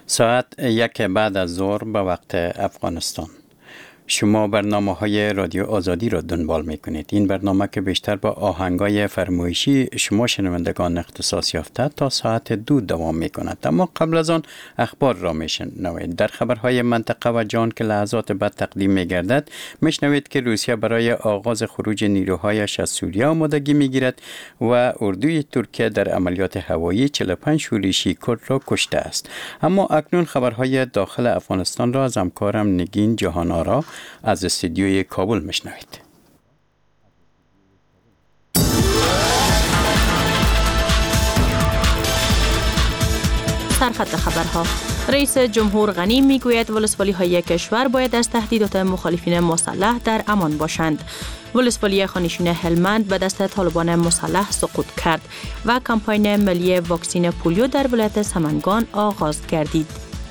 ساعت 1 بعد از ظهر به وقت افغانستان. شما برنامه‌های رادیو آزادی را دنبال می‌کنید. این برنامه که بیشتر با آهنگای فرمایشی شما شنوندگان اختصاص یافته تا ساعت 2 دوام می‌کند. اما قبل از آن اخبار را می‌شنوید. در خبرهای منطقه و جهان که لحظات بعد تقدیم می‌گردد، می‌شنوید که روسیه برای آغاز خروج نیروهایش از سوریه آمادگی می‌گیرد و اردوی ترکیه در عملیات هوایی 45 شورشی کرد را کشته است. اما اکنون خبرهای داخل افغانستان را از همکارم نگین جهان آرا از استودیوی کابل میشنوید. سرخط خبرها. رئیس جمهور غنی میگوید ولسوالی‌های کشور باید از تهدیدات مخالفین مسلح در امان باشند. ولسوالی خانشین هلمند به دست طالبان مسلح سقوط کرد و کمپاین ملی واکسین پولیو در ولایت سمنگان آغاز گردید.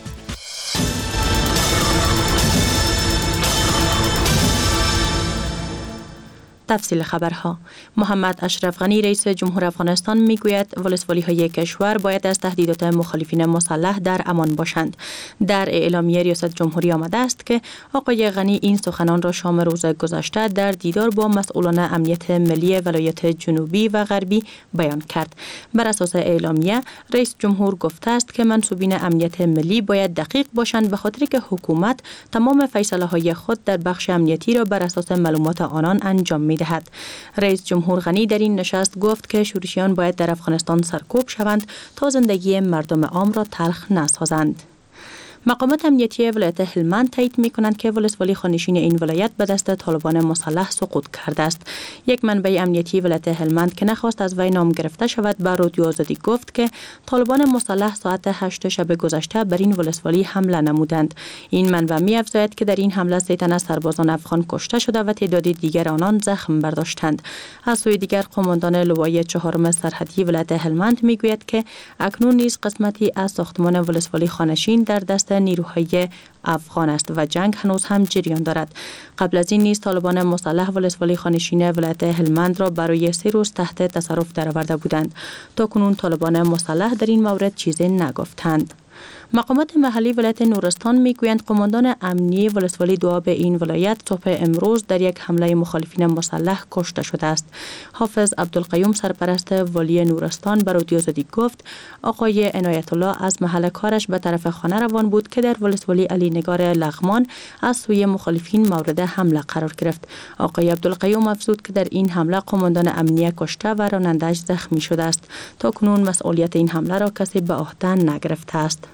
تفصیل خبرها. محمد اشرف غنی رئیس جمهور افغانستان میگوید ولسوالی‌های کشور باید از تهدیدات مخالفین مسلح در امان باشند. در اعلامیه ریاست جمهوری آمده است که آقای غنی این سخنان را شام روز گذشته در دیدار با مسئولان امنیت ملی ولایت جنوبی و غربی بیان کرد. بر اساس اعلامیه رئیس جمهور گفته است که منصوبین امنیت ملی باید دقیق باشند به خاطر که حکومت تمام فیصله‌های خود در بخش امنیتی را بر اساس معلومات آنان انجام می‌دهد. رئیس جمهور غنی در این نشست گفت که شورشیان باید در افغانستان سرکوب شوند تا زندگی مردم عام را تلخ نسازند. مقامات امنیتی ولایت هلمند تایید می‌کنند که ولسوالی خانشین این ولایت به دست طالبان مسلح سقوط کرده است. یک منبع امنیتی ولایت هلمند که نخواست از وی نام گرفته شود به رادیو آزادی گفت که طالبان مسلح ساعت 8 شب گذشته بر این ولسوالی حمله نمودند. این منبع می‌افزاید که در این حمله 3 تن از سربازان افغان کشته شده و تعدادی دیگر آنان زخم برداشتند. از سوی دیگر قماندان لوای 4 سرحدی ولایت هلمند می‌گوید که اکنون نیز قسمتی از ساختمان ولسوالی خانشین در دست نیروهای افغان است و جنگ هنوز هم جریان دارد. قبل از این نیز طالبان مسلح ولسوالی خانشین ولایت هلمند را برای 3 روز تحت تصرف درآورده بودند. تا کنون طالبان مسلح در این مورد چیزی نگفتند. مقامات محلی ولایت نورستان میگویند قماندان امنیتی ولسوالی دواب این ولایت صبح امروز در یک حمله مخالفین مسلح کشته شده است. حافظ عبدالقیوم سرپرست والی نورستان به رادیو آزادی گفت آقای عنایت الله از محل کارش به طرف خانه روان بود که در ولسوالی علی نگار لغمان از سوی مخالفین مورد حمله قرار گرفت. آقای عبدالقیوم افزود که در این حمله قماندان امنیتی کشته و راننده‌اش زخمی شده است. تا کنون مسئولیت این حمله را کسی به عهده نگرفته است.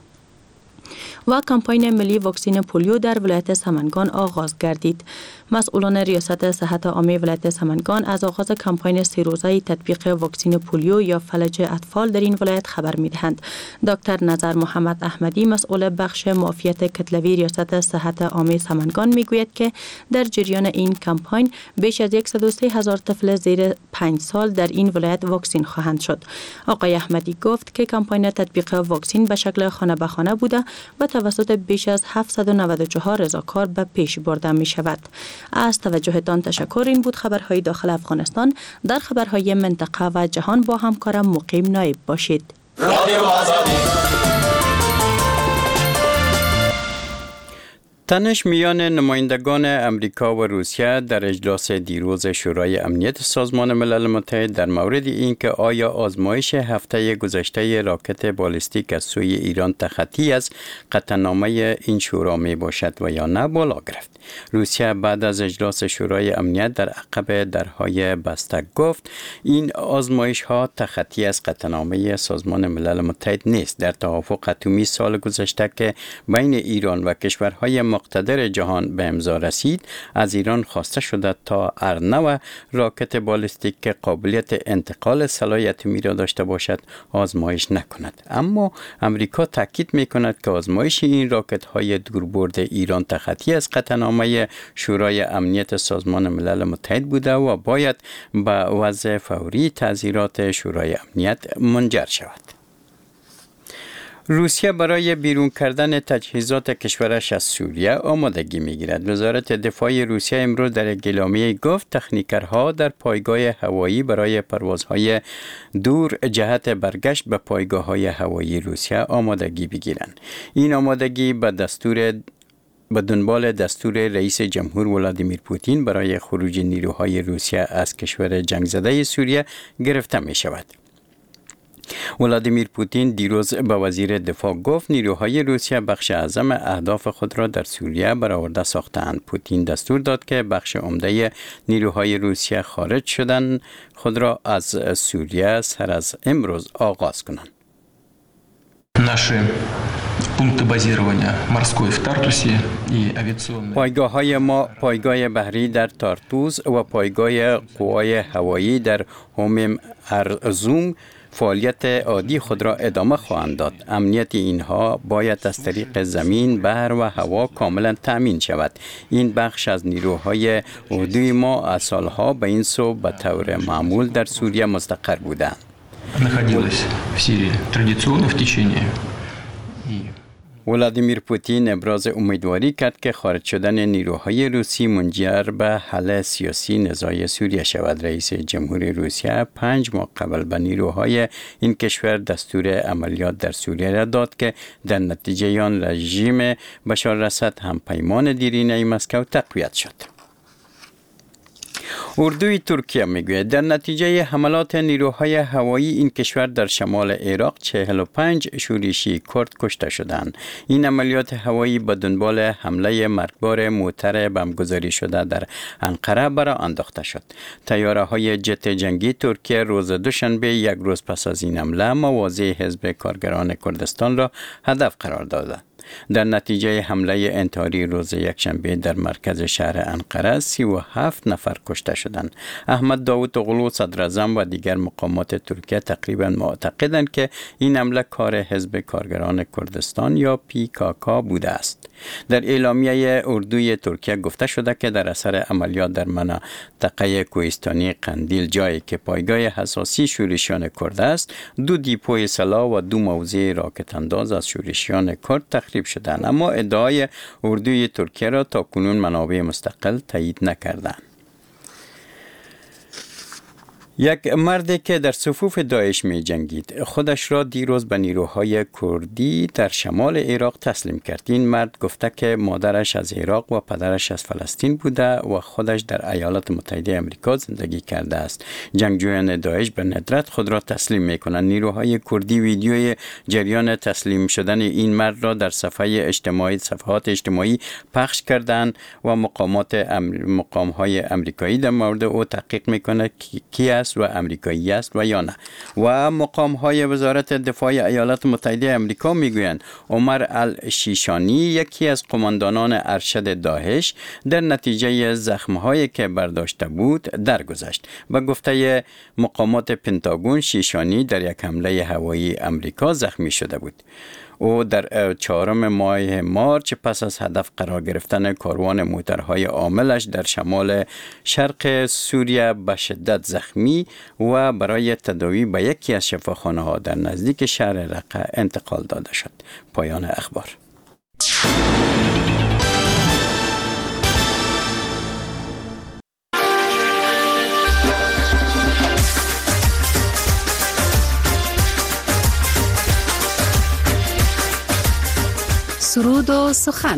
و کمپاین ملی واکسین پولیو در ولایت سمنگان آغاز گردید. مسئولان ریاست صحت عامه ولایت سمنگان از آغاز کمپاین 3 روزه تطبیق واکسین پولیو یا فلج اطفال در این ولایت خبر می‌دهند. دکتر نظر محمد احمدی مسئول بخش معافیت کتلوی ریاست صحت عامه سمنگان میگوید که در جریان این کمپاین بیش از 103,000 طفل زیر 5 سال در این ولایت واکسین خواهند شد. آقای احمدی گفت که کمپاین تطبیق واکسین به شکل خانه به خانه بوده و توسط بیش از 794 رضاکار به پیش برده می شود. از توجهتان تشکر. این بود خبرهای داخل افغانستان. در خبرهای منطقه و جهان با همکارم مقیم نایب باشید. رادیو آزادی. تنش میان نمایندگان امریکا و روسیه در اجلاس دیروز شورای امنیت سازمان ملل متحد در مورد اینکه آیا آزمایش هفته گذشته راکت بالستیک از سوی ایران تخطی از قطعنامه این شورا می باشد و یا نه بالا گرفت. روسیه بعد از اجلاس شورای امنیت در عقب درهای بسته گفت این آزمایش ها تخطی از قطعنامه سازمان ملل متحد نیست. در توافق اتمی سال گذشته که بین ایران و کشورهای مقتدر جهان به امضا رسید، از ایران خواسته شده تا ارنو راکت بالستیک که قابلیت انتقال سلاح اتمی را داشته باشد آزمایش نکند. اما امریکا تاکید می‌کند که آزمایش این راکت های دوربرد ایران تخطی از قطعنامه شورای امنیت سازمان ملل متحد بوده و باید به وضع فوری تعزیرات شورای امنیت منجر شود. روسیه برای بیرون کردن تجهیزات کشورش از سوریه آمادگی می‌گیرد. وزارت دفاع روسیه امروز در اعلامیه گفت تکنیکرها در پایگاه هوایی برای پروازهای دور جهت برگشت به پایگاه‌های هوایی روسیه آمادگی بگیرند. این آمادگی به دنبال دستور رئیس جمهور ولادیمیر پوتین برای خروج نیروهای روسیه از کشور جنگ زده سوریه گرفته می شود. ولادیمیر پوتین دیروز به وزیر دفاع گفت نیروهای روسیه بخش اعظم اهداف خود را در سوریه برآورده ساختند. پوتین دستور داد که بخش عمده نیروهای روسیه خارج شدن خود را از سوریه سر از امروز آغاز کنند. پایگاه‌های ما پایگاه بحری در تارتوز و پایگاه قوای هوایی در هومم ارزوم فعالیت عادی خود را ادامه خواهند داد. امنیت اینها باید از طریق زمین، بحر و هوا کاملا تأمین شود. این بخش از نیروهای اردوی ما از سالها به این سو به طور معمول در سوریه مستقر بودند. ولادیمیر پوتین ابراز امیدواری کرد که خارج شدن نیروهای روسی منجر به حل سیاسی نزاع سوریه شود. رئیس جمهور روسیه 5 ماه قبل به نیروهای این کشور دستور عملیات در سوریه را داد که در نتیجه آن رژیم بشار الاسد هم پیمان دیرینه مسکو تقویت شد. اردوی ترکیه میگوید در نتیجه حملات نیروهای هوایی این کشور در شمال عراق 45 شورشی کرد کشته شدند. این عملیات هوایی به دنبال حمله مرگبار موتر بمبگذاری شده در انقره برآ انداخته شد. طیاره‌های جت جنگی ترکیه روز دوشنبه یک روز پس از این حمله مواضع حزب کارگران کردستان را هدف قرار دادند. در نتیجه حمله انتحاری روز یکشنبه در مرکز شهر انقره 37 نفر کشته شدند. احمد داوود اوغلو صدر اعظم و دیگر مقامات ترکیه تقریبا معتقدند که این حمله کار حزب کارگران کردستان یا PKK بوده است. در اعلامیه اردوی ترکیه گفته شده که در اثر عملیات در منطقه کوهستانی قندیل جایی که پایگاه حساسی شورشیان کرد است 2 دیپوی سلاح و 2 موضع راکت انداز از شورشیان کرد تخریب شدند، اما ادعای اردوی ترکیه را تا کنون منابع مستقل تایید نکردند. یک مردی که در صفوف داعش می جنگید خودش را دیروز به نیروهای کردی در شمال عراق تسلیم کرد. این مرد گفته که مادرش از عراق و پدرش از فلسطین بوده و خودش در ایالات متحده آمریکا زندگی کرده است. جنگجویان داعش به ندرت خود را تسلیم می کنند. نیروهای کردی ویدیوی جریان تسلیم شدن این مرد را در صفحات اجتماعی پخش کردند و مقامهای آمریکایی در مورد او تحقیق می کنند کی است و امریکایی است و یا نه. و مقام‌های وزارت دفاع ایالات متحده آمریکا میگویند عمر الشیشانی یکی از قماندانان ارشد داعش در نتیجه زخم‌هایی که برداشته بود درگذشت. و گفته مقامات پنتاگون شیشانی در یک حمله هوایی آمریکا زخمی شده بود. او در 4 ماه مارچ پس از هدف قرار گرفتن کاروان موترهای عاملش در شمال شرق سوریه به شدت زخمی و برای تداوی به یکی از شفاخانه‌ها در نزدیک شهر رقه انتقال داده شد. پایان اخبار. سرود و سخن.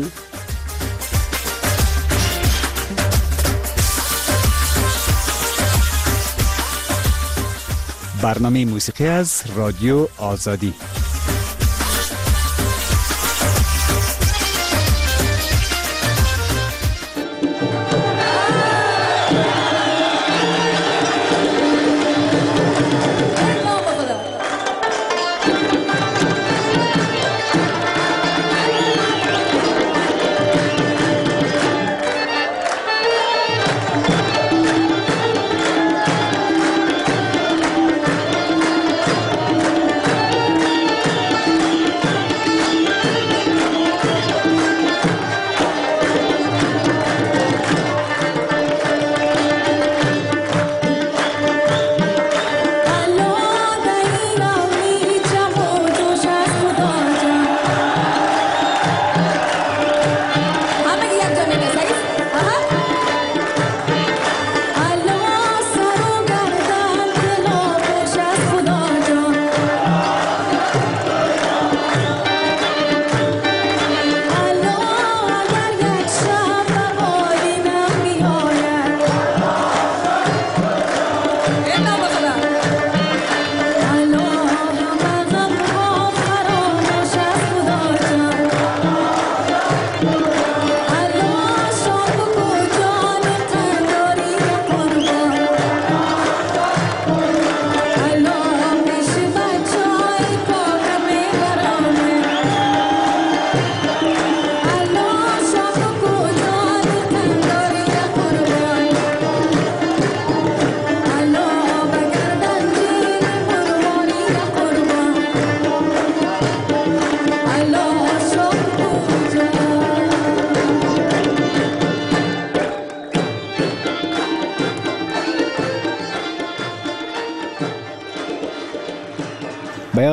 برنامه موسیقی از رادیو آزادی.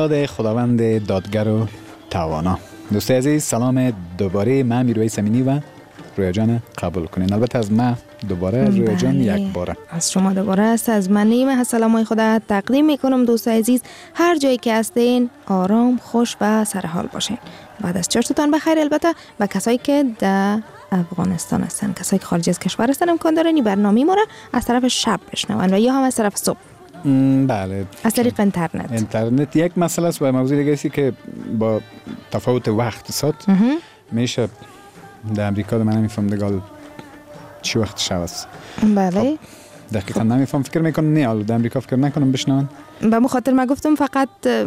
یاد خداوند دادگر و توانا. دوستای عزیز سلام دوباره. من میرویس امینی و رویا جان قبول کنین. البته از من دوباره رویا جان یک باره. از شما دوباره است. از من نیمه سلامای خدا تقدیم میکنم. دوستای عزیز هر جایی که هستین آرام، خوش و سرحال باشین. بعد از چشتتان بخیر. البته و کسایی که در افغانستان هستن، کسایی که خارج از کشور هستن امکان داره این برنامه ما را از طرف شب بشنون و یا هم از طرف صبح. بله، از طریق اینترنت یک مسئله است و موضوع دیگه است که با تفاوت وقت ساعت میشه در امریکا من نمیفهم دیگه چی وقت شب است. بله دقیقا نمیفهم. فکر میکنم نه حالا در امریکا فکر نکنم بشنون. به مخاطر ما گفتم فقط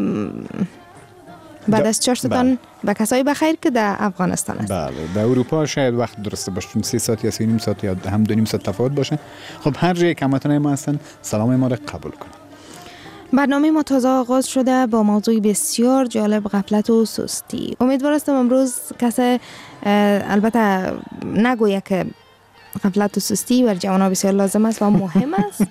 بعد از چاشتتان به کسایی بخیر که در افغانستان است. بله در اروپا شاید وقت درسته باشه، 3 ساعت یا 3.5 ساعت یا هم 2.5 ساعت تفاوت باشه. خب هر جایی که همتون ما هستن سلام ما را قبول کنید. برنامه ما تازه آغاز شده با موضوع بسیار جالب، غفلت و سستی. امیدوار هستم امروز کسی البته نگویه که غفلت و سستی بر جوانان بسیار لازم است و مهم است.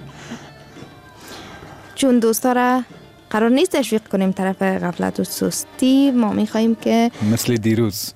چون دوستا را قرار نیست تشویق کنیم طرف غفلت و سستی. ما میخواییم که مثل دیروز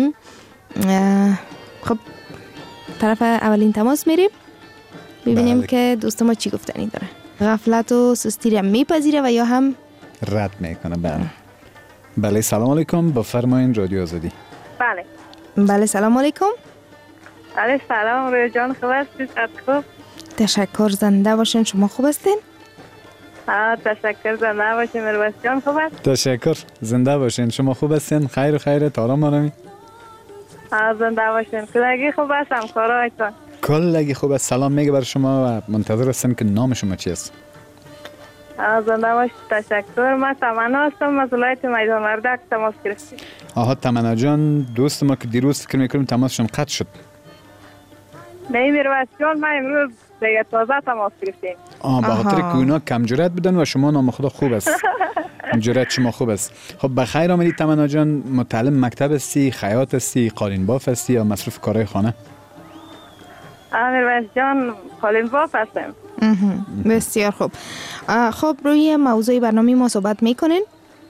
خب طرف اولین تماس میریم ببینیم که دوست ما چی گفتنی داره. غفلت و سستی را میپذیره و یا هم رد میکنه. بله سلام علیکم، بفرمایین رادیو آزادی. بله سلام علیکم. بله سلام رویا جان، خوب هستید؟ خوب. تشکر، زنده باشین. شما خوب هستین؟ تشکر، زنده باشین. میرویس جان خوب است؟ تشکر، زنده باشین. شما خوب هستین؟ خیر آرام آرامی. زنده باشین. کلگی خوب است؟ همکارایتان کلگی خوب است. سلام میگه بر شما و منتظر هستم که نام شما چی است. زنده باشید. تشکر. من تمنا هستم از ولایت میدان وردک تماس گرفتیم. آها تمنا جان، دوست ما که دیروز فکر میکنیم تماسشون قطع شد. نه میرویس جان، ما امروز دیگه تازه تماس گرفتیم. به خاطر که اونا کم جرأت بودن و شما نام خدا خوب است. جرأت شما خوب است. خب بخیر آمدید تمنا جان. متعلم مکتب هستی، خیاط هستی، قالین باف هستی یا مصروف کارهای خانه؟ میرویس جان قالین باف هستم. بسیار خوب. خب روی موضوع برنامه ما صحبت میکنین؟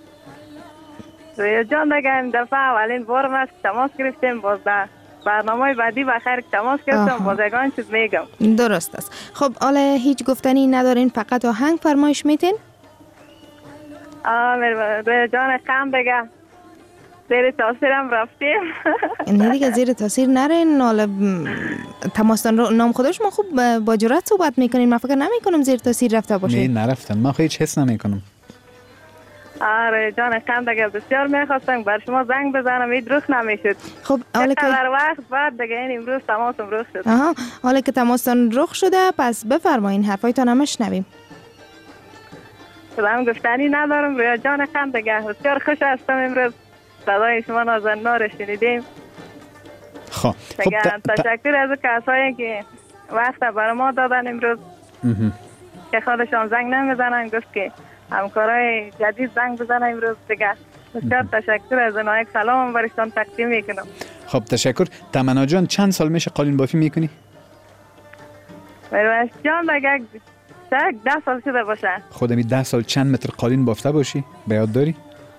رویا جان دیگه این دفعه اولین بار ما تماس گرفتیم. باز برنامه بعدی بخیر تماس گرفتم. بازگان چیز میگم. درست است. خب حالا هیچ گفتنی ندارین، فقط آهنگ فرمایش میتین؟ رویا جان کم دیگه زیر تاثیرم رفتیم. نه دیگه زیر تاثیر نرین. حالا تماستان رو نام خودش ما خوب با جرأت صحبت میکنین. من فکر نمی کنم زیر تاثیر رفته باشه. نه نرفتن. من خیلی هیچ حس نمی کنم. جان کم دیگه بسیار میخواستم بر شما زنگ بزنم، این درست نمیشد. خب حالا که در وقت بعد دیگه این امروز تماسم رخ شد. حالا که تماستان رخ شده پس بفرمایین، حرفایتان هم شنویم. خودم گفتنی ندارم. رویا جان کم دیگه بسیار خوش هستم امروز صدای شما نازننا رو شنیدیم. خب تشکر از کسایی که وقت برای ما دادن امروز که خودشان زنگ نمیزنن. گفت که همکارای جدید زنگ بزنن امروز دیگه. بسیار تشکر از اونها. یک سلام برشتان تقدیم میکنم. خب تشکر. تمنا جان چند سال میشه قالین بافی میکنی؟ میرویس جان دیگه 10 سال شده باشه. خودمی 10 سال چند متر قالین بافته باشی؟ به یاد داری؟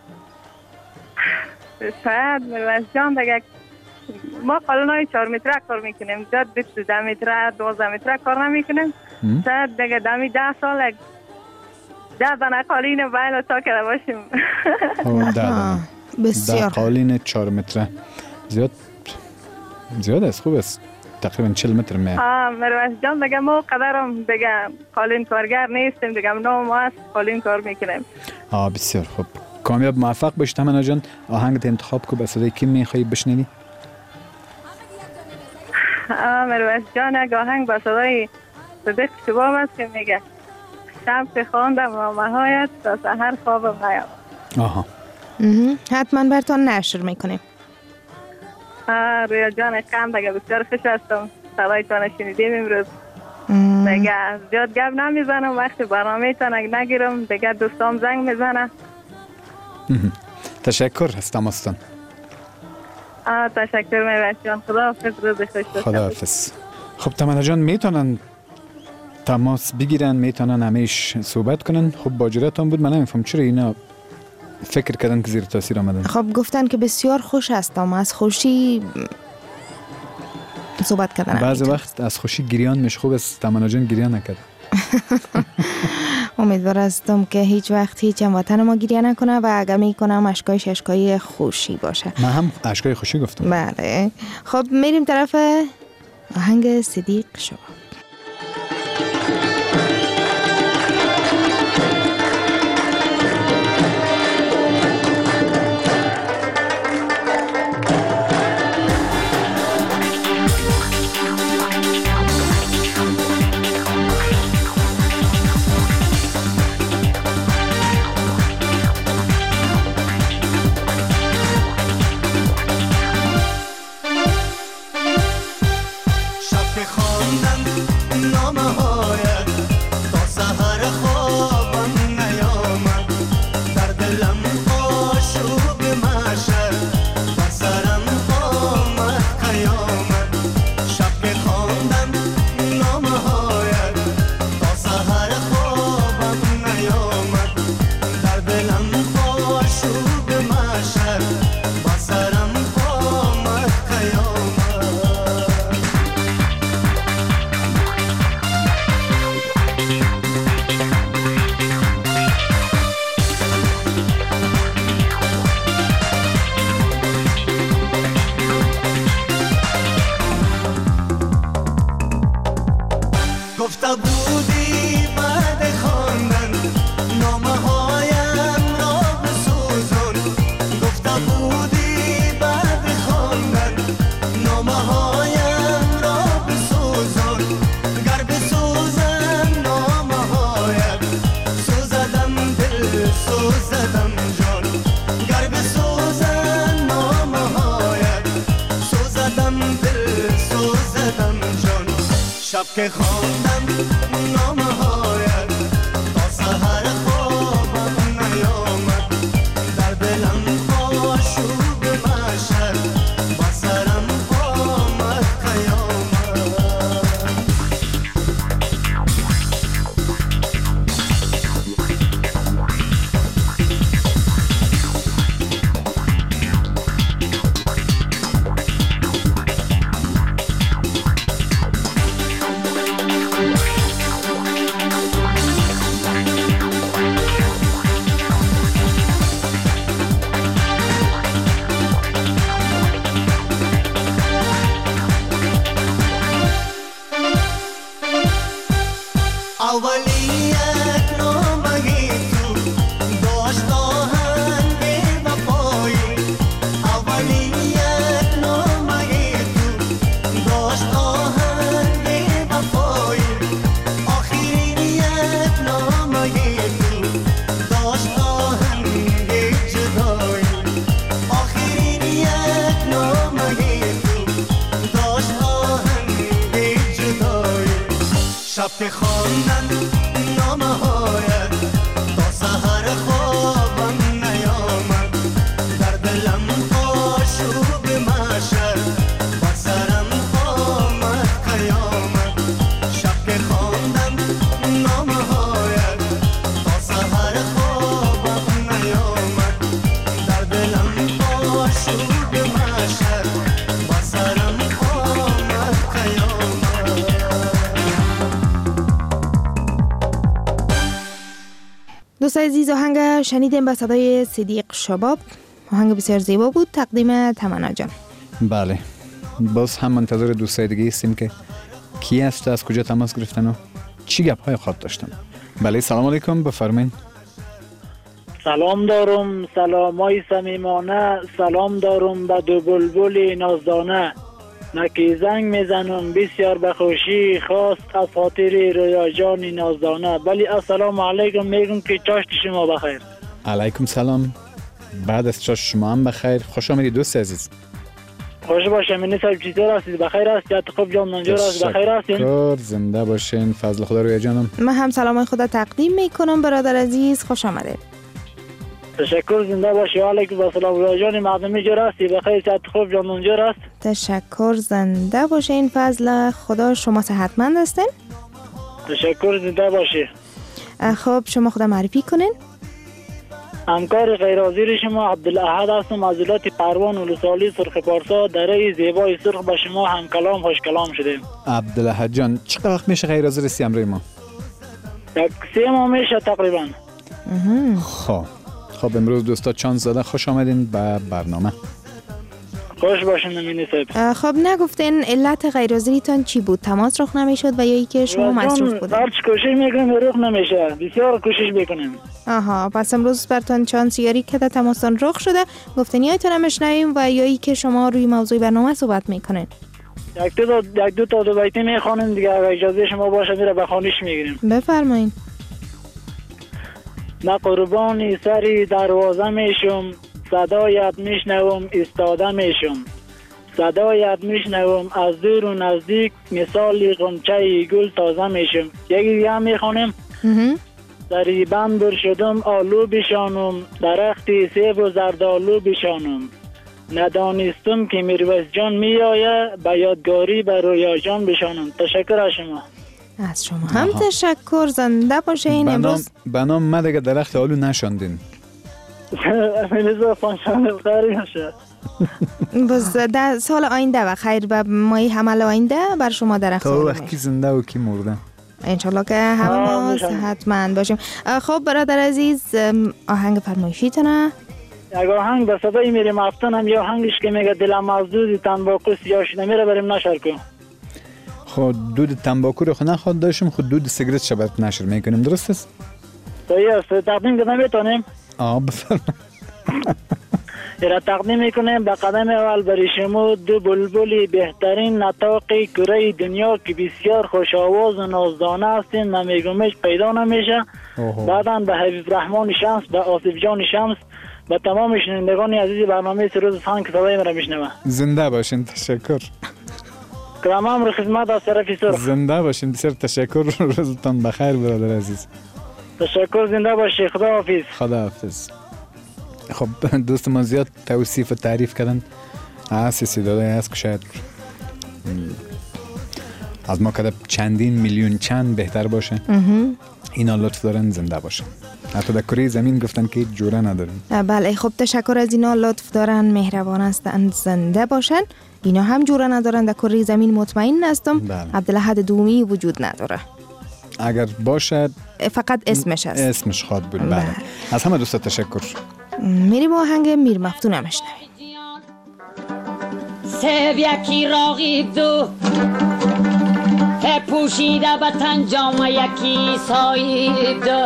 شاید میرویس جان دیگه ما قالینای 4 متره کار میکنیم. جد 10 متره 12 متره کار نمیکنیم. شاید دیگه دمی 10 سال 10 دانه قالین باید تا کرده باشیم. 10 دانه. بسیار. قالین 4 متره زیاد است. خوب است. تقریبا 40 متر میرویس جان دیگه ما قدرم دیگه قالین کارگر نیستیم دیگه. نام ما است قالین کار میکنیم. بسیار خوب. کامیاب موفق باش تمنا جان. آهنگت انتخاب کو. به صدای کی میخوای بشنوی؟ میرویس جان یک آهنگ به صدای صدیق شباب است که میگه شب که خواندم نامه هایت تا سحر خوابم نیامد. حتما برتان نشر میکنیم. رویا جان کم دیگه بسیار خوش هستم صدایتان شنیدیم امروز. دیگه زیاد گپ نمیزنم. وقتی برنامه تان نگیرم دیگه دوستام زنگ میزنه. تشکر از تماستان. تشکر میرویس جان. خداحافظ. روز خوش. خداحافظ. خب تمنا جان میتونن تماس بگیرن، میتونن همیش صحبت کنن. خب با جرأتون بود. من نمیفهم چرا اینا فکر کردن که زیر تاثیر آمدن؟ خب گفتن که بسیار خوش هستم، از خوشی صحبت کردن. بعضی وقت از خوشی گریان میشه، خوب است تمنا جان گریان نکرد. امیدوار هستم که هیچ وقت هیچ هموطن ما گریه نکنه و اگه میکنم اشکایش اشکای خوشی باشه. من هم اشکای خوشی گفتم. بله. خب میریم طرف آهنگ صدیق شباب. که خواندم نامه هایت تا سحر خوابم نیامد در دلم آشوب محشر با سرم آمد قیامت شب که خواندن نامه هایت تا سحر خوابم نیامد در دلم آشوب محشر با سرم آمد قیامت شب که خواندن نامه هایت تا سحر خوابم نیامد در دلم آشوب محشر با سرم آمد قیامت. دوستان عزیز آهنگ شنیدیم به صدای صدیق شباب. آهنگ بسیار زیبا بود، تقدیم تمنا جان. بله، باز هم منتظر دوستای دیگه هستیم که کی هست، از کجا تماس گرفتن و چی گپ های خواب داشتن. بله سلام علیکم، بفرمایید. سلام دارم، سلامای صمیمانه، سلام دارم به دو بلبل نازدانه، نکی زنگ میزنم بسیار بخوشی خواست از خاطر رویا جان نازدانه. بلی السلام علیکم، میگم که چاشت شما بخیر. علیکم سلام، بعد از چاشت شما هم بخیر. خوش آمدید دوست عزیز. خوش باشه. منی صاحب چطور هستید؟ بخیر هستید؟ خوب جان منجور است؟ بخیر هستید؟ شکر، زنده باشین. فضل خدا رویا جانم. من هم سلام خدا تقدیم میکنم برادر عزیز، خوش آمدید. تشکر، زنده باشی. علیکم و سلام رویا جان معدمی جور هستی؟ بخیر صحت خوب جان منجور است؟ تشکر، زنده باشین. فضل خدا، شما صحتمند هستین؟ تشکر، زنده باشی. خب شما خدا معرفی کنین. همکار غیرحاضر شما عبدالاحد هستم از ولایت پروان ولسوالی سرخ پارسا. دره زیبای سرخ به شما هم کلام خوش کلام شدیم. عبدالاحد جان چقدر وقت میشه غیر حاضر هستی امروز ما؟ یک 3 ماه میشه تقریبا. خب امروز دوستا چانس زده، خوش آمدین به برنامه. خوش باشین امینی صاحب. خب نگفتین علت غیرحاضریتان چی بود؟ تماس رخ نمیشد و یا ای که شما مصروف بودین؟ هرچی کوشش میکنیم رخ نمیشه، بسیار کوشش میکنیم. آها، پس امروز برتان چانس یاری که تماسان رخ شده، گفتین یایتان میشنویم و یا ای که شما روی موضوع برنامه صحبت میکنین. یک دو تا دو بیتی میخوانیم دیگه، اگه اجازه شما باشه میره به خوانش میگیریم. بفرمایین. نه قربانی سری دروازه میشم، صدایت میشنوم ایستاده میشم. صدایت میشنوم از دور و نزدیک، مثال غنچه گل تازه میشم. یکی دیگه هم میخوانیم. سری بندر شدم آلو بشانم، درختی سیب و زردالو بشانم. ندانستم که میرویس جان میآیه، به یادگاری به رویا جان بشانم. تشکر از شما. از شما هم تشکر. زنده باشین. امروز به نام ما دیگه درخت آلو نشاندین. امروز فانشان بخیر باشه. بس در سال آینده و خیر به مای حمل آینده بر شما درخت تا وقت کی زنده و کی مرده انشالله که همه ما صحتمند باشیم. خب برادر عزیز، آهنگ فرمایشیتونه؟ یک آهنگ به صدای میریم افتانم، یا آهنگش که میگه دلم از دود تنباکو سیاه شده میره بریم نشر کن. خود دود تنباکو رو خود نخواد داشتم، خود دود سیگرت شبت نشر میکنیم، درست است؟ صحیح است. تقدیم کنم میتونیم؟ بفرمایید. را تقدیم میکنیم به قدم اول برای شما دو بلبلی بهترین نطاق کره دنیا که بسیار خوش آواز و نازدانه هستین، نمیگمش پیدا نمیشه. بعداً به حبیب رحمان شمس، به آصف جان شمس، به تمام شنوندگان عزیز برنامه سروز سان که صدای مرا میشنوه. زنده باشین. تشکر. کرامم رو خدمت از طرف سرخ. زنده باشین. بسیار تشکر. روزتان بخیر برادر عزیز. تشکر. زنده باشی. خدا حافظ. خدا حافظ. خب دوست ما زیاد توصیف و تعریف کردن، اساسی داده است که شاید از ما کده چندین میلیون چند بهتر باشه. اینا لطف دارن زنده باشن. حتی در کره زمین گفتن که هیچ جوره ندارن. بله. خب تشکر از اینا، لطف دارن، مهربان هستند، زنده باشن. اینا هم جوره ندارن، در کره زمین مطمئن هستم. عبدالاحد دومی وجود نداره. اگر باشد فقط اسمش هست. اسمش خواد بود. بله. از همه دوستا تشکر. میریم آهنگ میر مفتون هم اشنویم. سب یکی راغیب دو که پوشیده به تن جام یکی سایب دو.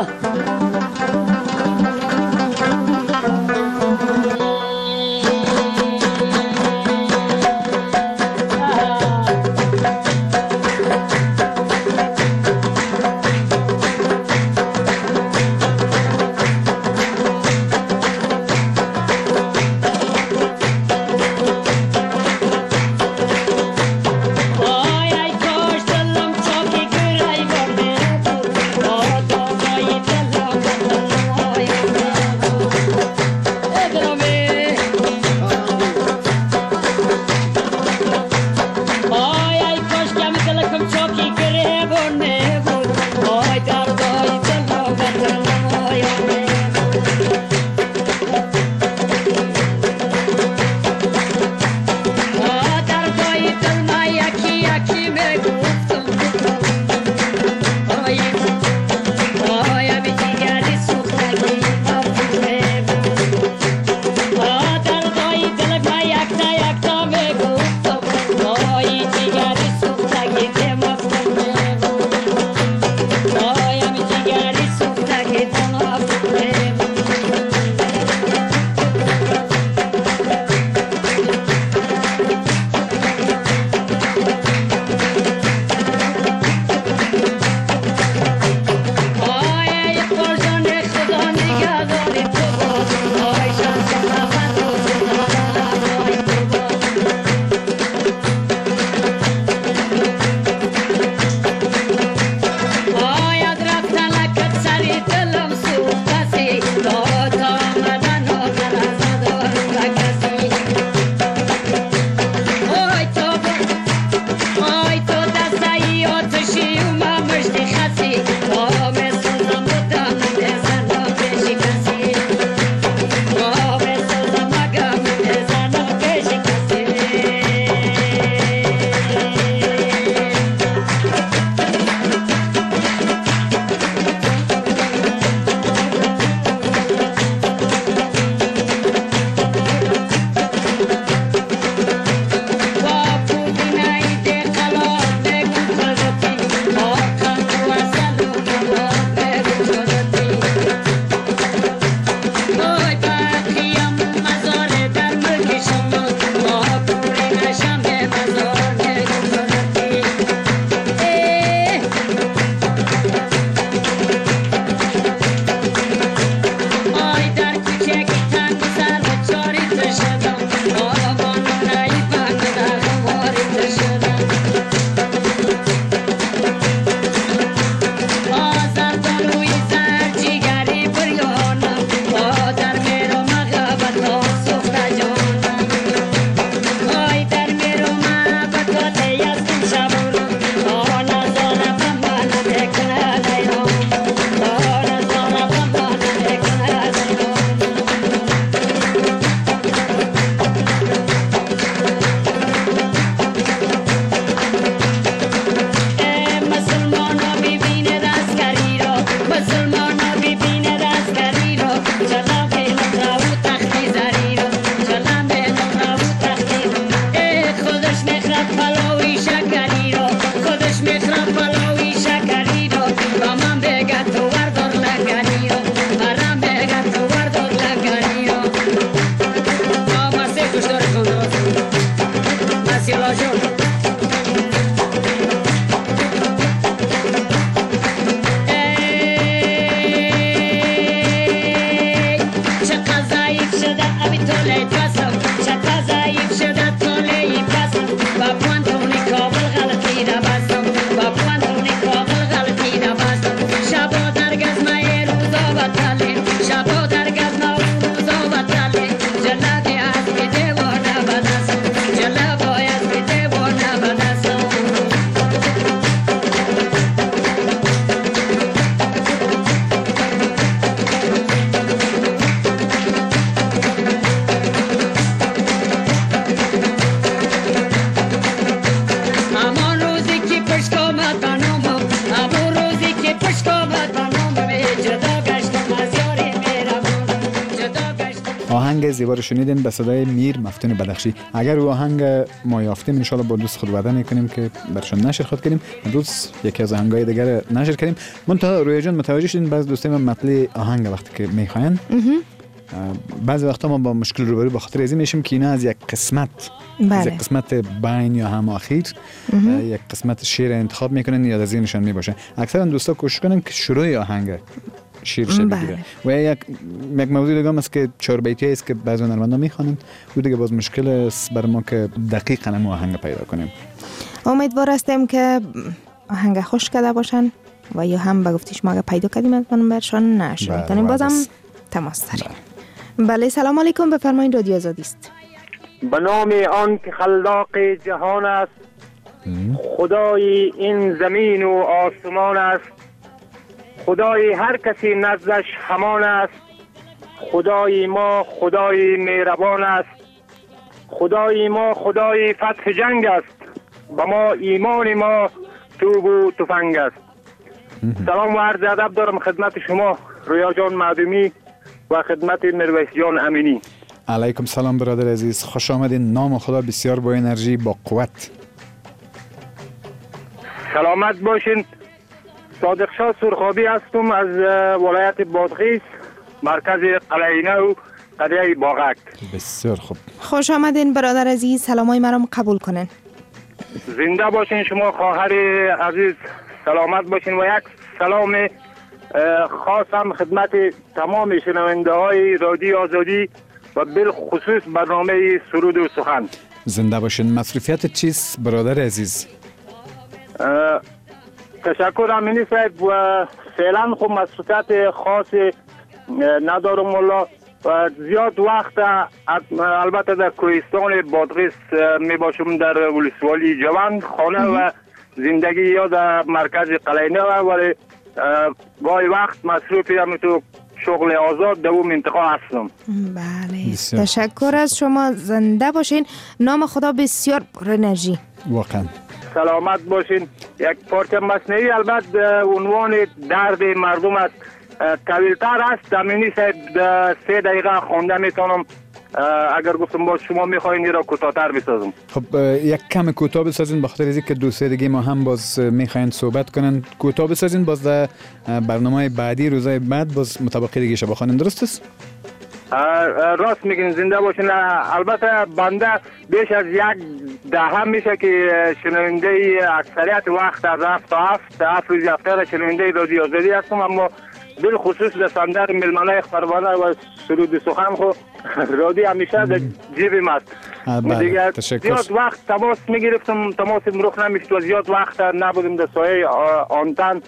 Thank you. آهنگ زیبا رو شنیدین به صدای میر مفتون بدخشی. اگر او آهنگ ما یافتیم ان شاء الله با دوست خود وعده میکنیم که برشون نشر خود کنیم. امروز یکی از آهنگای دیگر نشر کنیم. منتها رویا جان متوجه شدین بعضی دوستای من مطلع آهنگ وقتی که میخواین بعضی وقتا ما با مشکل روبرو به خاطر ازی میشیم که اینا از یک قسمت از یک قسمت بین یا هم آخر یک قسمت شعر انتخاب میکنن یا از ذهنشان میباشه. اکثرا دوستا کوشش کنن که شروع آهنگ شعر شه بگیره و یک موضوع دیگه هم است که 4 بیتی است که بعضی هنرمندا میخوانن و دیگه باز مشکل است بر ما که دقیقاً هم آهنگ پیدا کنیم. امیدوار هستیم که آهنگ خوش کرده باشن و یا هم به گفتی شما اگه پیدا کردیم من برشان نشون کنیم. بازم تماس داریم. بله سلام علیکم، بفرمایید رادیو آزادی است. به نام آن که خلاق جهان است، خدای این زمین و آسمان است، خدای هر کسی نزدش همان است، خدای ما خدای مهربان است، خدای ما خدای فتح جنگ است، و ما ایمان ما توپ و تفنگ است. سلام و عرض ادب دارم خدمت شما رویا جان معدومی و خدمت مرویس جان امینی. علیکم سلام برادر عزیز، خوش آمدین. نام خدا بسیار با انرژی با قوت. سلامت باشین. صادق شاه سرخابی هستم از ولایت بادغیس، مرکز قلعه نو قریه باغک. بسیار خوب، خوش آمدین برادر عزیز، سلامای مرا قبول کنین. زنده باشین شما خواهر عزیز، سلامت باشین و یک سلام خاصم خدمت تمام شنونده های رادیو آزادی و بالخصوص برنامه سرود و سخن. زنده باشین. مصروفیت چیست برادر عزیز؟ تشکر امینی صاحب و فعلا خب مصروفیت خاص ندارم والله و زیاد وقت البته در کوهستان بادغیس می باشم در ولسوالی جوان خانه و زندگی یا در مرکز قلعه نو، ولی گاهی وقت مصروفی هم تو شغل آزاد در اون منطقه هستم. بله تشکر از شما، زنده باشین. نام خدا بسیار پر انرژی. واقعا سلامت باشین. یک پارچه مصنوعی البته عنوان درد مردم است، طویل‌تر است. امینی صاحب 3 دقیقه خوانده میتونم، اگر گفتم باز شما میخواین این را کوتاه‌تر بسازم. خب یک کم کوتاه بسازین به خاطر اینکه دوستای دیگه ما هم باز میخواین صحبت کنن. کوتاه بسازین، باز در برنامه بعدی روزهای بعد باز مطابق دیگه شب خواندن. درست است؟ راست میگین، زنده باشین. البته بنده بیش از 1 دهه میشه که شنونده اکثریت وقت از 7 تا 7 روز هفته شنونده رادیو آزادی هستم، اما بالخصوص در صندر ملمنه خبرانه و سرود سخن خو رادیو همیشه در جیبم است. دیگه زیاد وقت تماس میگرفتم، تماس رخ نمیشد و زیاد وقت نبودم در سایه آنتن.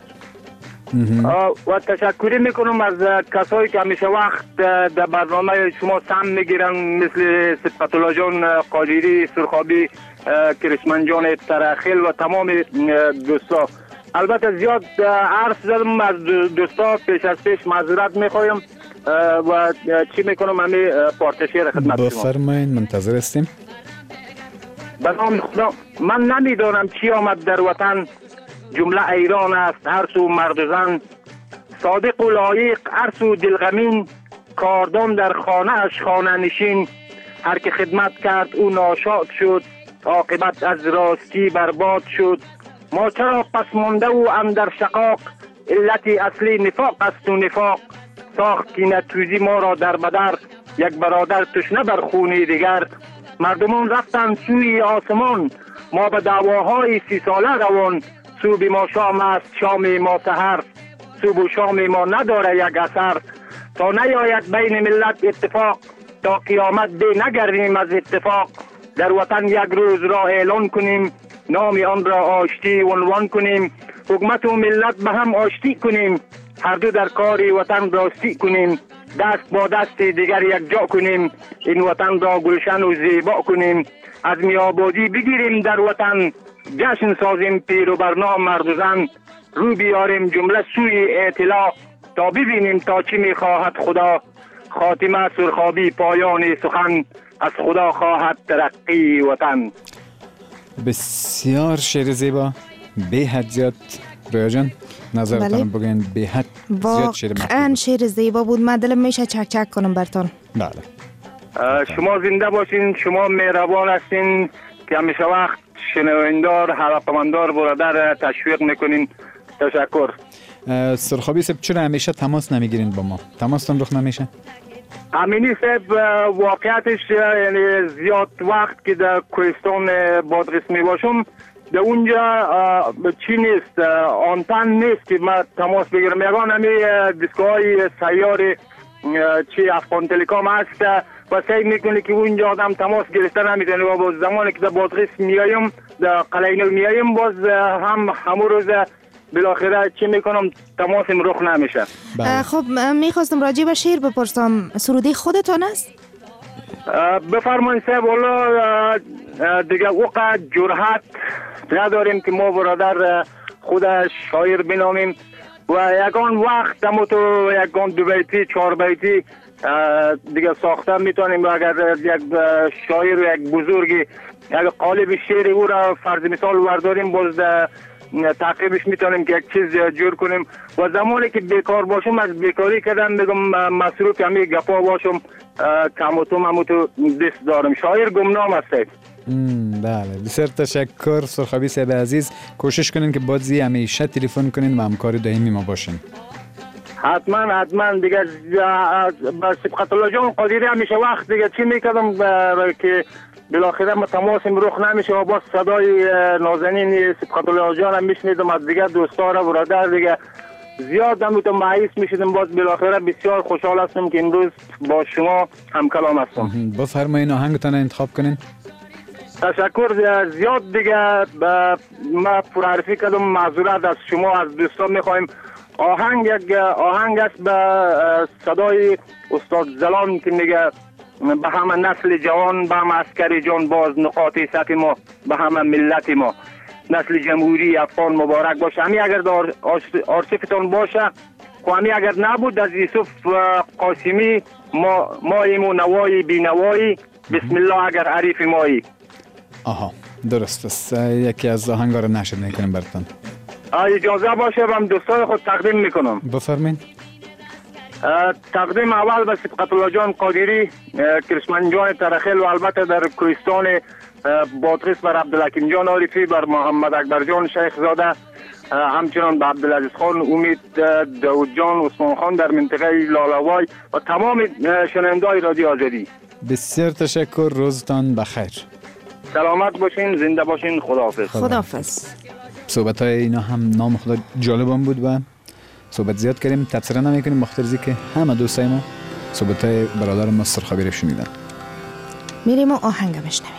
و تشکری میکنم از کسایی که همیشه وقت در برنامه شما سم میگیرن، مثل صفت جان قادری سرخابی، کرشمن جان ترخیل و تمام دوستا. البته زیاد عرض زدم از دوستا، پیش از پیش معذرت میخوایم و چی میکنم همه پارتشیر خدمت شما. بفرمایید، منتظر هستیم. به نام خدا. من نمیدانم چی آمد در وطن، جمله ایران است هر سو مرد و زن، صادق و لایق هر سو دلغمین، کاردان در خانه اش خانه نشین، هر که خدمت کرد او ناشاد شد، عاقبت از راستی برباد شد. ما چرا پس مانده و اندر شقاق، علت اصلی نفاق است و نفاق، ساخت کی نتوزی ما را در بدر، یک برادر تشنه بر خون دیگر. مردمان رفتن سوی آسمان، ما به دعواهای 30 ساله روان، صبح ما شام است شام ما سحر، صبح و شام ما نداره یک اثر. تا نیاید بین ملت اتفاق، تا قیامت بی نگردیم از اتفاق. در وطن یک روز را اعلان کنیم، نام آن را آشتی عنوان کنیم. حکومت و ملت به هم آشتی کنیم، هر دو در کاری وطن راستی کنیم. دست با دست دیگر یک جا کنیم، این وطن را گلشن و زیبا کنیم. از میابادی بگیریم در وطن، جشن سازیم پیر و برنام مرد و زن. رو بیاریم جمله سوی اطلاع، تا ببینیم تا چی میخواهد خدا. خاتمه سرخابی پایان سخن، از خدا خواهد ترقی وطن. بسیار شعر زیبا، به حد زیاد. رویا جان نظرتان بگین. به حد زیاد شعر واقعا شعر زیبا بود، من دلم میشه چک چک کنم برتون. بله شما زنده باشین، شما مهربان هستین که همیشه وقت شنوندار حلقه‌مندار برادر تشویق میکنین. تشکر. سرخابی صاحب چرا همیشه تماس نمیگیرین با ما؟ تماستون رخ نمیشه؟ امینی صاحب واقعیتش یعنی زیاد وقت که در کوهستان بادغیس می باشم در اونجا چی نیست، آنتن نیست که من تماس بگیرم. یگان همی دیسکو های سیار چی افغان تلکام هست و سعی میکنه که اونجا آدم تماس گرفته نمیتونه. و باز زمانی که در بادغیس میایم در قلعه نو میایم باز همون روز بالاخره چی میکنم تماسم رخ نمیشه. خب میخواستم راجع به شعر بپرسم، سرودی خودتان است؟ بفرمایید صاحب. والا دیگه وقت جرأت نداریم که ما برادر خود شاعر بنامیم و یگان وقت همو تو یگان 2 بیتی 4 بیتی دیگه ساخته میتونیم. اگر یک شاعر و یک بزرگی اگر قالب شعر او را فرض مثال ورداریم باز تعقیبش میتونیم که یک چیز جور کنیم. و زمانی که بیکار باشم از بیکاری کردن میگم مصروف همین گپا باشم کم و تو دست دارم. شاعر گمنام است. بله بسیار تشکر سرخابی صاحب عزیز. کوشش کنین که بازی همیشه تلفن کنین و همکار دائمی ما باشین. حتما دیگه با سبقت الله جان قادری همیشه وقت دیگه چی میکردم که بالاخره ما تماسم رخ نمیشه و باز صدای نازنین سبقت الله جان هم میشنیدم از دیگه دوستان برادر دیگه زیاد هم مایوس میشدم. باز بالاخره بسیار خوشحال هستم که امروز با شما هم کلام هستم. بفرمایین آهنگتان انتخاب کنین. تشکر. زیاد دیگه ما پرحرفی کردم، معذرت از شما از دوستان میخوایم. آهنگ است به صدای استاد زلان که میگه به همه نسل جوان، به همه عسکر جان باز نقاط سطح ما، به همه ملت ما نسل جمهوری افغان مبارک باشه. همین اگر در آرشیفتان باشه و همین اگر نبود از یوسف قاسمی ماییم و نوایی بی نوایی بسم الله اگر عریف مایی. آها درست است. یکی از آهنگا رو نشر میکنیم براتون. اجازه باشه هم دوستان خود تقدیم میکنم. بفرمایید. تقدیم اول به سبقت الله جان قادری، کرشمن جان ترخیل و البته در کوهستان بادغیس بر عبدالحکیم جان عارفی، بر محمد اکبر جان شیخ زاده، همچنان به عبدالعزیز خان، امید داود جان، عثمان خان در منطقه لالوای و تمام شنوندگان رادیو آزادی. بسیار تشکر. روزتان بخیر. سلامت باشین، زنده باشین. خداحافظ. خداحافظ. صحبت های اینا هم نام خدا جالبم بود و صحبت زیاد کردیم، تبصره نمیکنیم بخاطر که همه دوستای ما صحبت های برادر ما سرخابی رو شنیدن. میریم و آهنگ بشنویم.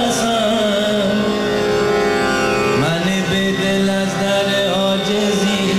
من به دل از در عاجزی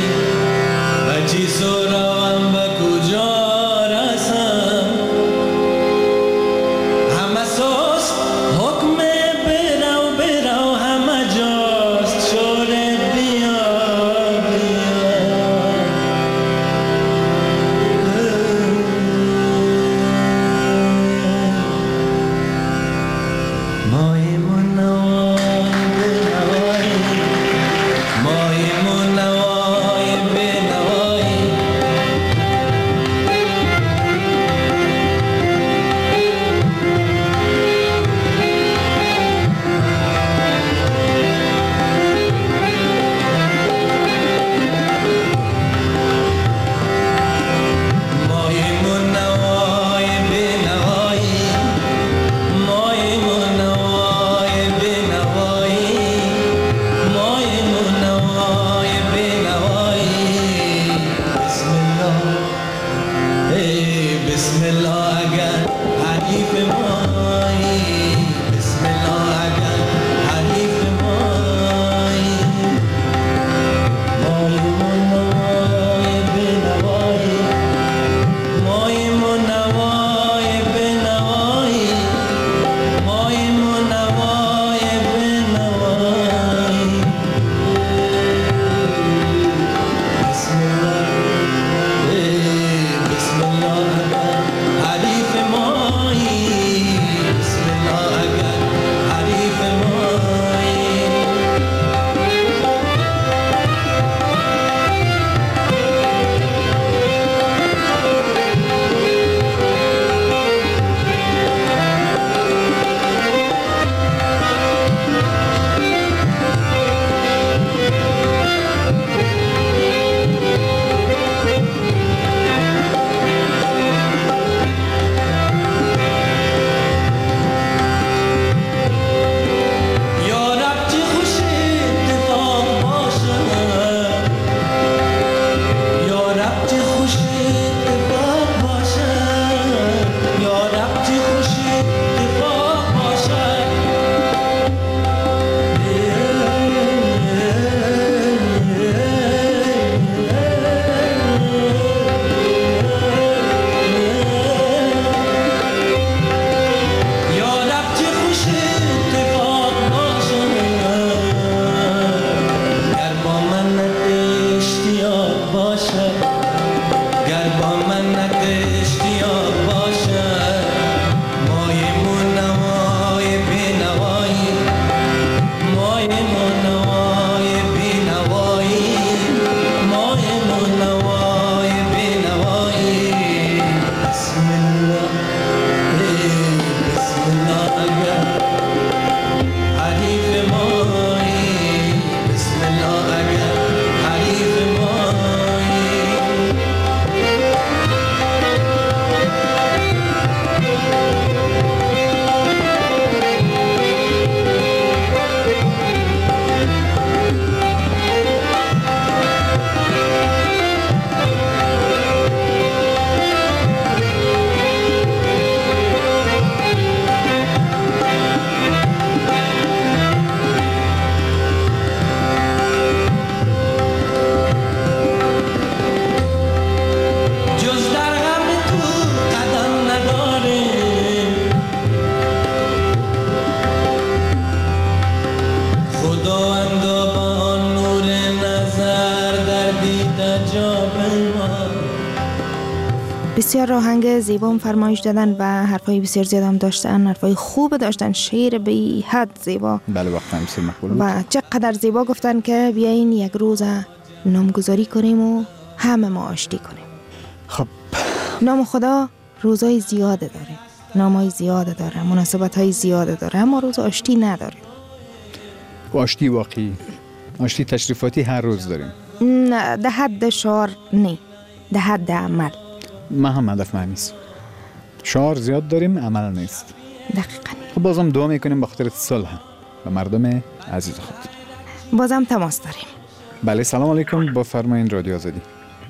بسیار آهنگ زیبا فرمایش دادن و حرفای بسیار زیاد هم داشتن، حرفای خوب داشتن، شعر بی حد زیبا. بله واقعا بسیار مقبول بود. و چقدر زیبا گفتن که بیاین یک روز نامگذاری کنیم و همه ما آشتی کنیم. خب نام خدا روزای زیاده داره، نامای زیاده داره، مناسبت های زیاده داره، اما روز آشتی نداره. آشتی واقعی، آشتی تشریفاتی هر روز داریم. نه ده حد شعار نه، ده حد عمل. ما هم هدف مهمیست، شعار زیاد داریم عمل نیست. دقیقاً. خب بازم دعا میکنیم به خاطر صلح و مردم عزیز خود. بازم تماس داریم. بله سلام علیکم، با فرمایین رادیو آزادی.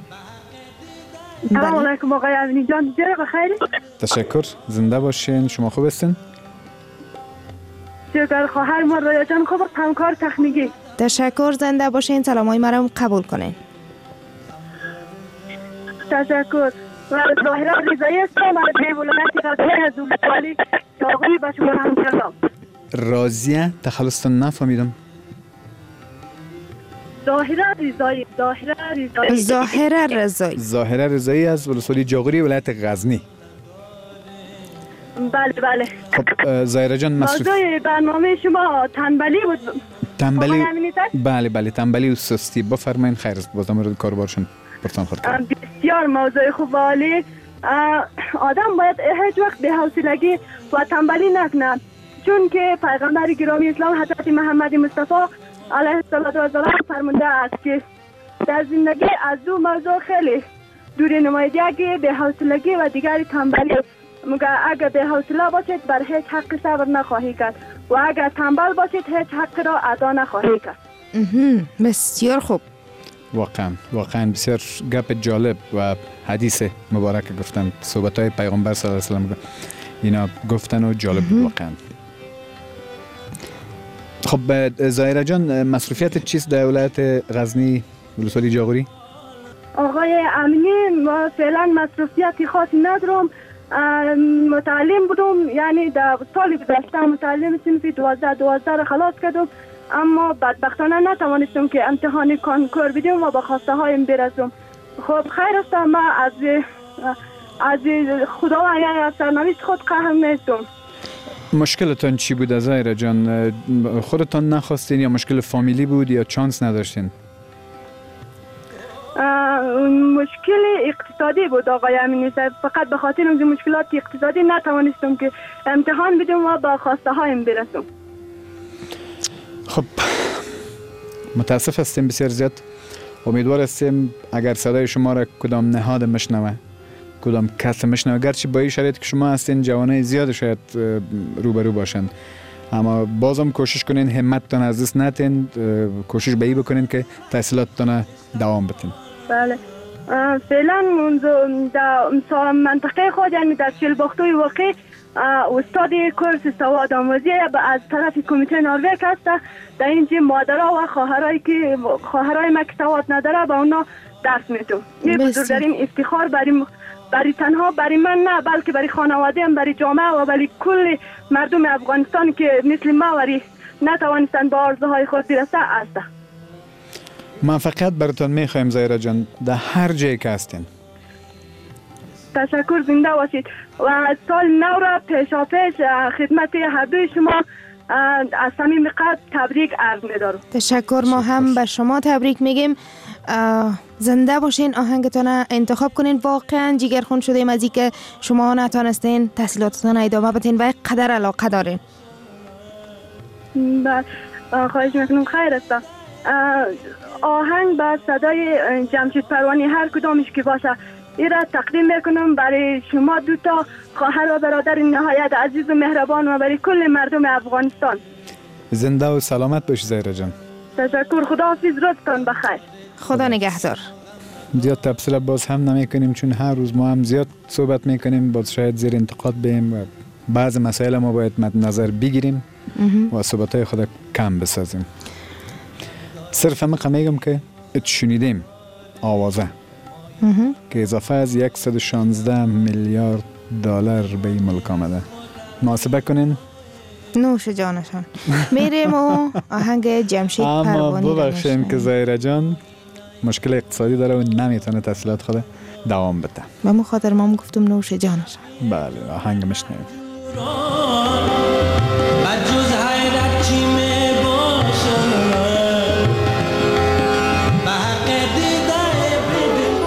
سلام علیکم آقای امینی جان، جای بخیر. تشکر، زنده باشین. شما خوب هستین؟ شکر. خواهر ما رویا جان خوب، همکار تکنیکی. تشکر، زنده باشین. سلامای مرا قبول کنین. تشکر. و ظاهرا رضایی هستم از ولایت غزنی از دولت‌والی جاغوری به شما هم سلام. راضیه؟ تخلصتون نفهمیدم. ظاهرا رضایی. ظاهره رضایی از ولسوالی جاغوری ولایت غزنی. بله. خب ظاهره جان موضوع برنامه شما تنبلی بود. تنبلی؟ بله تنبلی و سستی. بفرمایین. خیر است، بازم رو کاربارشون پرسان خود کنم. بسیار موضوع خوب و عالی. آدم باید هیچ وقت بی‌حوصلگی و تنبلی نکنه، چون که پیغمبر گرامی اسلام حضرت محمد مصطفی علیه السلام فرموده است که در زندگی از دو موضوع خیلی دوری نماید، یکی بی‌حوصلگی و دیگری تنبلی. مگر اگر بی‌حوصله باشید بر هیچ حق صبر نخواهی کرد و اگر تنبل باشید هیچ حق را ادا نخواهی کرد. بسیار خوب. واقعا بسیار گپ جالب و حدیث مبارک گفتن. صحبت‌های پیغمبر صلی الله علیه و آله اینا گفتن و جالب بود واقعا. خب ظاهره جان، مصروفیت چیست در ولایت غزنی ولسوالی جاغوری؟ آقای امینی، ما فعلا مصروفیتی خاصی ندارم. متعلم بودم، یعنی در سال گذشته متعلم صنف 12 را خلاص کردم، اما بدبختانه نتوانستم که امتحان کنکور بدم و به خواسته هایم برسم. خب خیر است، ما از خدا و یعنی از سرنوشت خود قهر نیستم. مشکلتان چی بود ظاهره جان؟ خودتان نخواستین یا مشکل فامیلی بود یا چانس نداشتین؟ مشکل اقتصادی بود آقای امینی صاحب. فقط به خاطر اون مشکلات اقتصادی نتوانستم که امتحان بدم و به خواسته هایم برسم. خب متاسف هستیم بسیار زیاد. امیدوار هستیم اگر صدای شما را کدام نهاد مشنوه، کدام کس مشنوه، گرچه با این شرایط که شما هستین جوانای زیاد شاید روبرو باشند، اما بازم کوشش کنین همتتان از دست ندین، کوشش به این بکنین که تحصیلاتتان دوام بدین. بله فعلا در منطقه خود، یعنی در چلباختوی واقع استاد کورس سواد آموزی از طرف کمیته نروژ هست. در اینجا مادرها و خواهرای ما که سواد نداره با اونا درس میدم. این بزرگترین افتخار برای تنها برای من نه، بلکه برای خانواده هم، برای جامعه و برای کل مردم افغانستان که مثل ما وری نتوانستن به آرزوهای خود برسه است. موفقیت براتون میخوایم ظاهره جان در هر جایی که هستین. تشکر، زنده باشید و سال نو را پیشاپیش خدمت هر دوی شما از صمیم قلب تبریک عرض می‌دارم. تشکر، ما هم به شما تبریک میگیم. زنده باشین، آهنگتون انتخاب کنین. واقعا جگرخون شدیم از اینکه شما نتونستین تحصیلاتتون ادامه بدین و قدر علاقه دارین. خواهش میکنم. خیر است. آهنگ با صدای جمشید پروانی هر کدامش که باشه این را تقدیم میکنم برای شما دوتا خواهر و برادر نهایت عزیز و مهربان و برای کل مردم افغانستان. زنده و سلامت باشی ظاهره جان. تشکر، خداحافظ، روزتان بخیر. خدا نگهدار. زیاد تفصیل باز هم نمی کنیم چون هر روز ما هم زیاد صحبت میکنیم، باز شاید زیر انتقاد بیم و بعض مسائل ما باید مد نظر بگیریم و صحبتهای خود کم بسازیم. صرف هم میگم که شنیدیم آوازه که اضافه از 116 میلیارد دلار به این ملک آمده. محاسبه کنین. نوش جانشان. میریم و آهنگ جمشید پروانی اما ببخشیم که ظاهره جان مشکل اقتصادی داره و نمیتونه تحصیلات خود دوام بده. به مو خاطر ما گفتم نوش جانش. بله آهنگ میشنویم. بجز حیرت چی میباشم به حق دیده ببین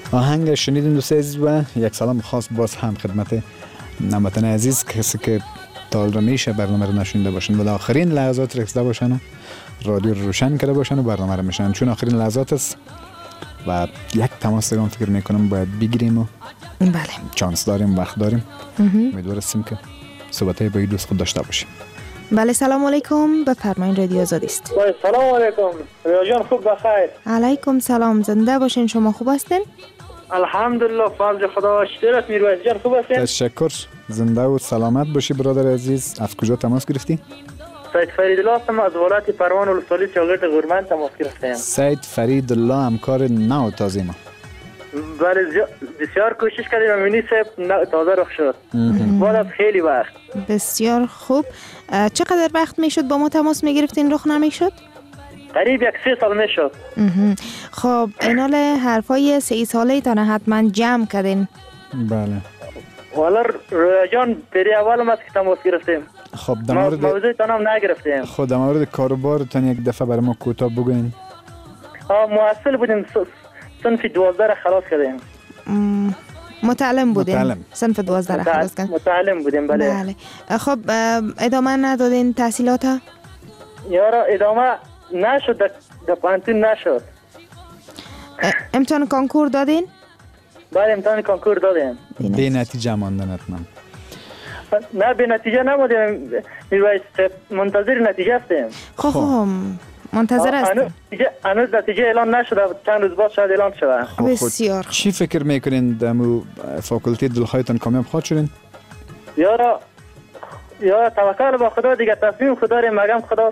آهنگ شنیدین دوست عزیز و یک سلام خاص باز هم خدمت هموطن عزیز کسی که تا حال میشه برنامه رو نشونده باشن و آخرین لحظات رسیده باشن و رادیو رو روشن کرده باشن و برنامه رو میشن، چون آخرین لحظات است و یک تماس دیگه فکر میکنم باید بگیریم و بله چانس داریم، وقت داریم. امیدوار هستیم که صحبتای با دوست خود داشته باشیم. بله سلام علیکم، بفرمایید رادیو آزادی است. سلام علیکم ریاجان، خوب بخیر؟ علیکم سلام، زنده باشین. شما خوب هستین؟ الحمدلله فضل خدا شکرت. میرویس جان خوب هستین؟ تشکر، زنده و سلامت باشی برادر عزیز. از کجا تماس گرفتی؟ سید فرید الله هستم، از ولایت پروان ولسوالی شاگرد غورمند تماس گرفتم. سید فرید الله، همکار نو تازه ما. بله بسیار کوشش کردیم و مینی صاحب تازه رخ شد بعد از خیلی وقت. بسیار خوب. چقدر وقت میشد با ما تماس میگرفتین رخ نمیشد؟ قریب 3 سال میشد. خب اینال حرفای 3 ساله تانه حتما جمع کردین. بله والا جان پری اولم است که تماس گرفتیم. خب در مورد موضوع تانم نگرفتیم. خب در مورد کاروبارتان یک دفعه برای ما کوتاه بگوین. محصل بودیم، صنف 12 را خلاص کردیم. متعلم بودیم. متعلم. صنف 12 را خلاص کردیم. متعلم بودیم بله. خب ادامه ندادین تحصیلات؟ یارا ادامه نشد، در پانتون نشد. امتحان کنکور دادین؟ بله امتحان کنکور دادیم. بی نتیجه ماندن حتما. نه بی نتیجه نمودیم میرویس، منتظر نتیجه هستیم. خب منتظر هستیم. هنوز نتیجه اعلان نشده، چند روز بعد شاید اعلان شود. بسیار. چی فکر میکنین دمو فاکولتی دلخواهتان کامیاب خواهد شدین؟ یارا توکل با خدا دیگه، تصمیم خدا رو مگم خدا.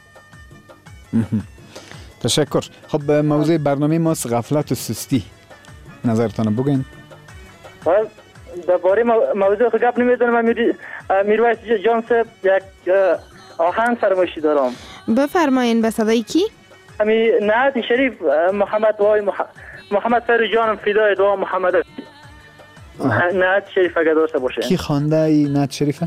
تشکر. خب موضوع برنامه ما غفلت و سستی، نظرتان بگین. درباره موضوع خود گپ نمیزنم. میرویس جان صاحب یک آهنگ فرمایشی دارم. بفرمایین. به صدای کی؟ همین نعت شریف محمد وای محمد فر جانم فدای دعا محمد. نعت شریف اگه داشته باشه. کی خوانده ای نعت شریفه؟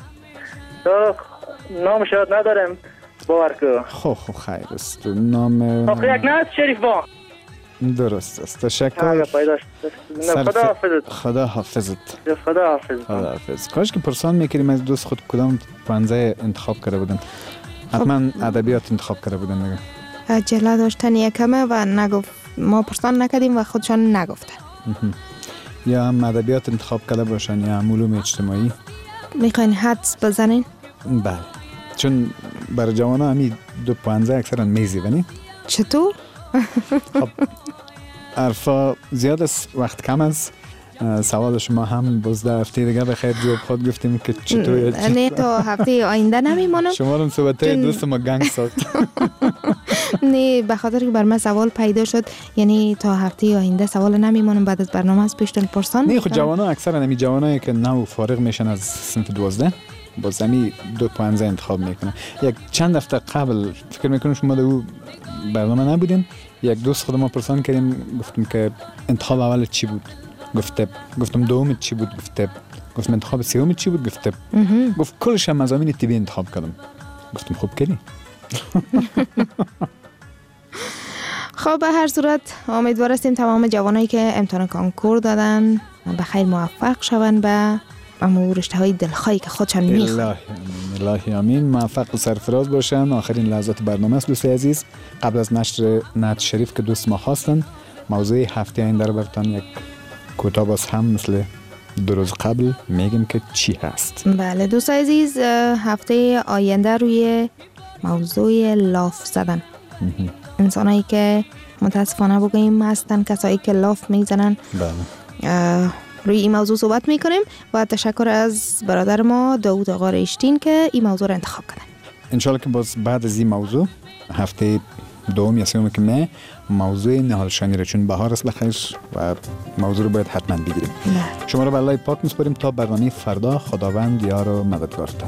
نام شاید ندارم باور که. خب خیر است. نام آخه یک نعت شریف با. درست است. تشکر. خدا حافظت. خدا حافظت. خدا حافظت. خدا حافظ. کاش که پرسان میکردیم از دوست خود کدام پانزه انتخاب کرده بودن. حتما ادبیات انتخاب کرده بودن دیگه. عجله داشتن یکمه و نگفت، ما پرسان نکردیم و خودشان نگفتن. یا هم ادبیات انتخاب کرده باشن یا هم علوم اجتماعی. میخواین حدس بزنین؟ بله، چون برای جوانا همی 2.15 اکثرا میزیبنی. چطور؟ خب عرفا زیاد است، وقت کم است. سوال شما هم باز در هفته دیگه بخیر جواب خود گفتیم که چطور. نه تا هفته آینده نمیمانم. شما هم صحبته دوست ما گنگ ساخت. نه به خاطر که بر من سوال پیدا شد، یعنی تا هفته آینده سوال نمیمانم. بعد از برنامه از پیشتون پرسان. نه خود جوانا اکثرا همی جوانایی که نو فارغ میشن از صنف 12 باز همی 2.15 انتخاب میکنن. یک چند هفته قبل فکر میکنم شما در او برنامه نبودین، یک دوست خود ما پرسان کردیم، گفتم که انتخاب اول چی بود؟ گفتم دوم چی بود؟ گفتم انتخاب سوم چی بود؟ گفت کلش هم مضامین طبی انتخاب کردم. گفتم خوب کردی. خب به هر صورت امیدوار هستیم تمام جوانایی که امتحان کنکور دادن به خیر موفق شوند به اما رشته‌های دلخواهی که خودشان میخوان. الهی آمین. موفق و سرفراز باشن. آخرین لحظات برنامه است دوست عزیز. قبل از نشر نعت شریف که دوست ما خواستن، موضوع هفته آینده رو براتون یک کوتاه باز هم مثل 2 روز قبل میگیم که چی هست. بله دوست عزیز، هفته آینده روی موضوع لاف زدن. انسانایی که متاسفانه بگوییم هستن کسایی که لاف میزنن. بله. روی این موضوع صحبت میکنیم و تشکر از برادر ما داوود آقا ریشتین که این موضوع رو انتخاب کردن. انشالله که باز بعد از این موضوع هفته دوم یا سوم که نه موضوع نهالشانی رو، چون بهار است بخیر و موضوع رو باید حتما بگیریم. شما رو به الله پاک میسپاریم تا برنامه فردا. خداوند یار و مددگارتان.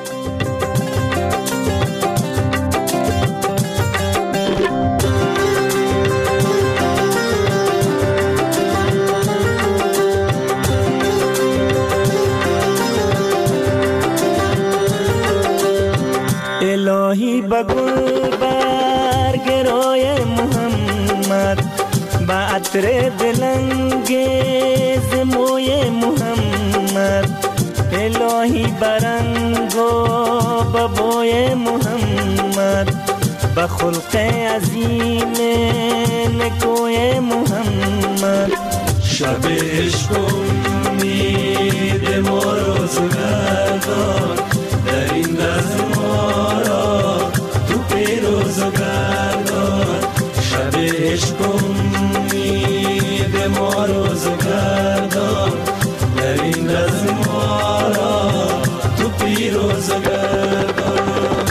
الهی بگل برگرای محمد بعد عطر دلنگیز موی محمد الهی برنگ و ببوی محمد به خلق عظیم نکوی محمد شب عشق امید ما روزگردان در این دست ما را تو پیروز گردان شب عشق امید ما روزگردان در این دست ما را تو پیروز گردان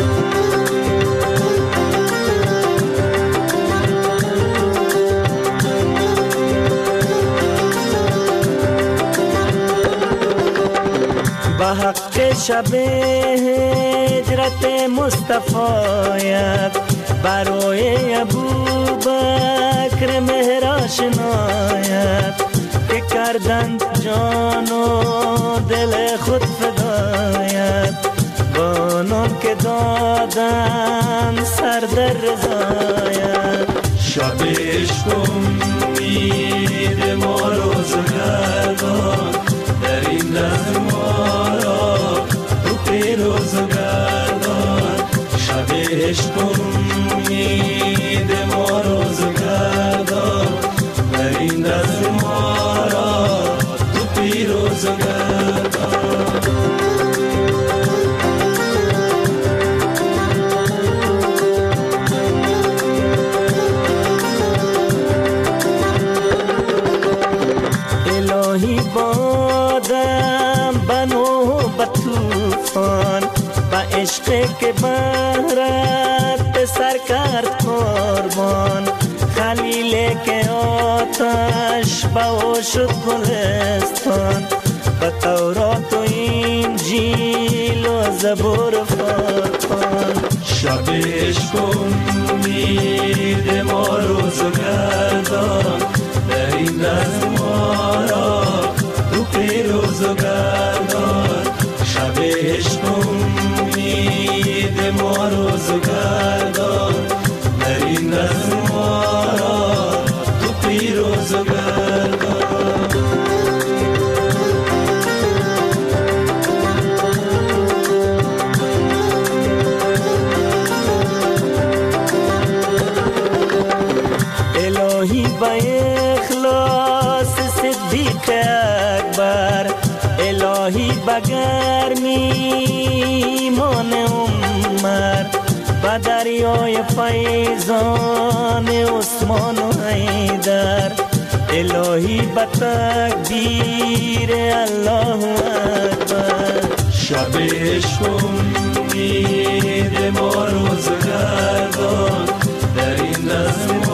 به حق شب هجرت مصطفیت برای ابوبکر مهراش نایت که کردند جان و دل خود فدایت بانان که دادن سر در رضایت شب عشق امید ما روزگردان در این دست ما را تو پیروز گردان شب عشق امید ما روزگردان در این دست ما را تو پیروز گردان الهی بادم بنو به توفان به عشق که بهرت به سر کرد قربان خلیل که آتش به او شد گلستان به تورات و انجیل و زبور و فرقان شب عشق امید ما روزگردان در این دست ما را تو پیروز گردان شب عشق امید ما روزگردان در این دست ما را تو پیروز گردان الهی به اخلاص صدیق اکبر الهی به گرمی ایمان عمر به دریای فیضان عثمان و حیدر الهی به تکبیر الله اکبر شب عشق امید ما روزگردان در این دست